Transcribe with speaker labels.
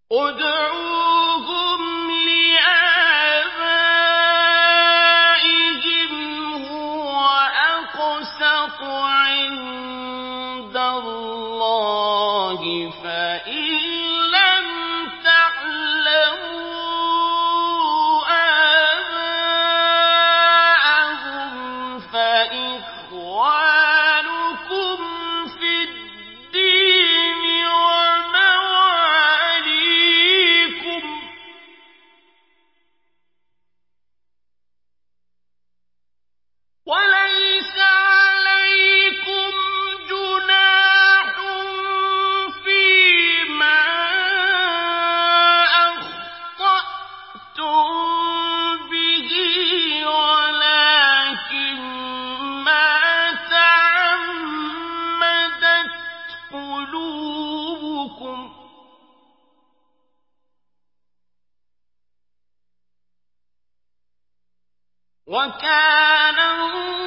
Speaker 1: ادْعُوهُمْ لِآبَائِهِمْ هُوَ أَقْسَطُ عِندَ اللَّهِ ۚ فَإِن لَّمْ تَعْلَمُوا آبَاءَهُمْ فَإِخْوَانُكُمْ فِي الدِّينِ وَمَوَالِيكُمْ ۚ وَلَيْسَ عَلَيْكُمْ جُنَاحٌ فِيمَا أَخْطَأْتُم بِهِ وَلَٰكِن مَّا تَعَمَّدَتْ قُلُوبُكُمْ ۚ وَكَانَ اللَّهُ